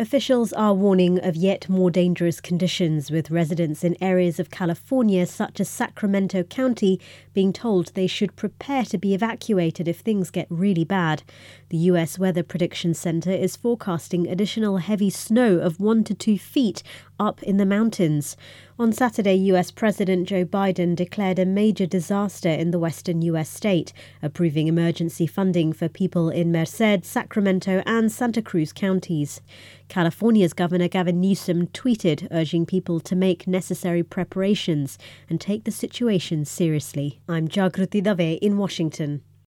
Officials are warning of yet more dangerous conditions, with residents in areas of California such as Sacramento County being told they should prepare to be evacuated if things get really bad. The U.S. Weather Prediction Center is forecasting additional heavy snow of 1 to 2 feet up in the mountains. On Saturday, U.S. President Joe Biden declared a major disaster in the western U.S. state, approving emergency funding for people in Merced, Sacramento and Santa Cruz counties. California's Governor Gavin Newsom tweeted urging people to make necessary preparations and take the situation seriously. I'm Jagruti Dave in Washington.